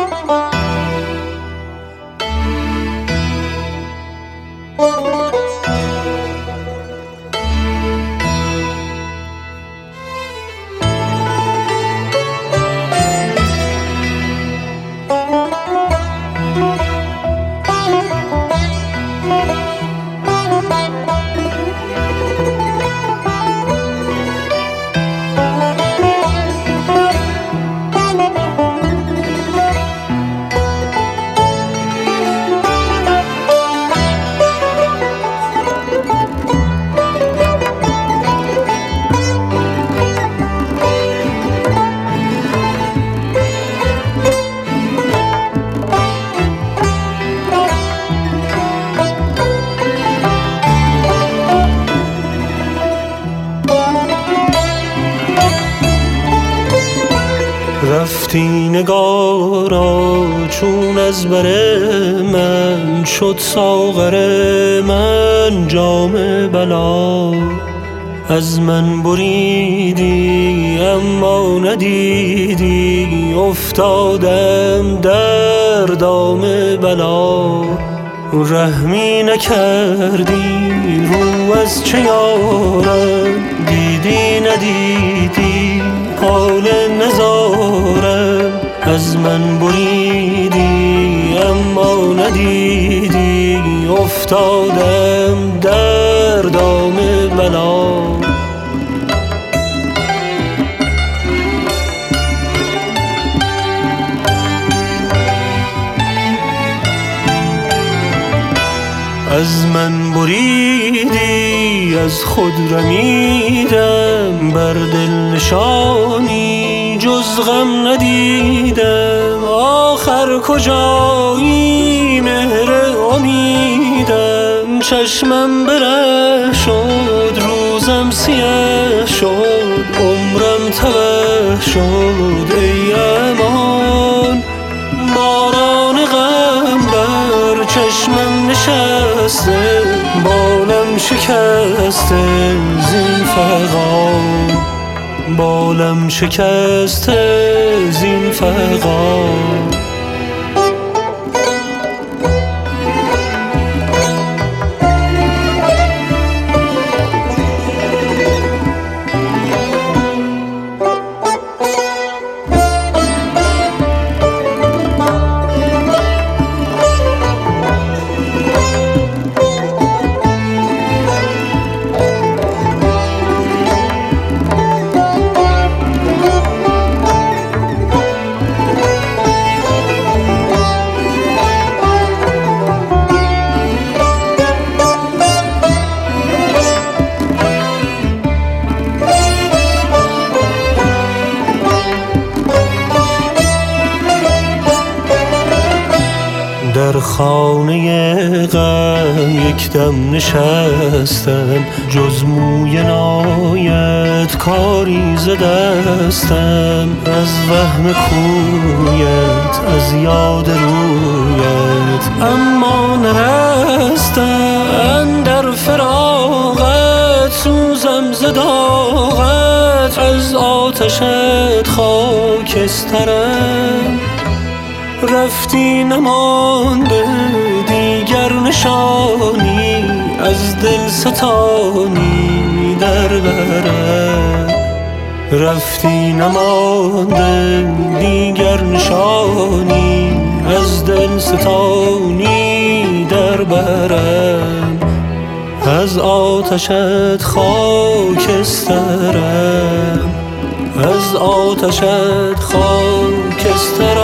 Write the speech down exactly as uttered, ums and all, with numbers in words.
رفتی نگارا چون از بر من شد ساغر من جام بلا، از من بریدی اما ندیدی افتادم در دام بلا. رحمی نکردی رو از چه یارم، دیدی ندیدی حال نزارم. از من بریدی اما ندیدی افتادم در دام بلا. از من بریدی از خود رمیدم، بر دل نشانی جز غم ندیدم. آخر کجایی مهر امیدم، چشمم بره شد روزم سیه شد عمرم تبه شد. ای امان باران غم بر چشمم نشسته، بالم شکسته زین فغان، بالم شکسته زین فغان. در خانه غم یک دم نشستم، جز موی نایت کاری ز دستم. از وهم کویت از یاد رویت اما نرستم. اندر فراقت سوزم ز داغت، از آتشت خاکسترم. رفتی نمانده دیگر نشانی، از دل ستانی در برم. رفتی نمانده دیگر نشانی، از دل ستانی در برم. از آتشت خاکسترم، از آتشت خاکسترم.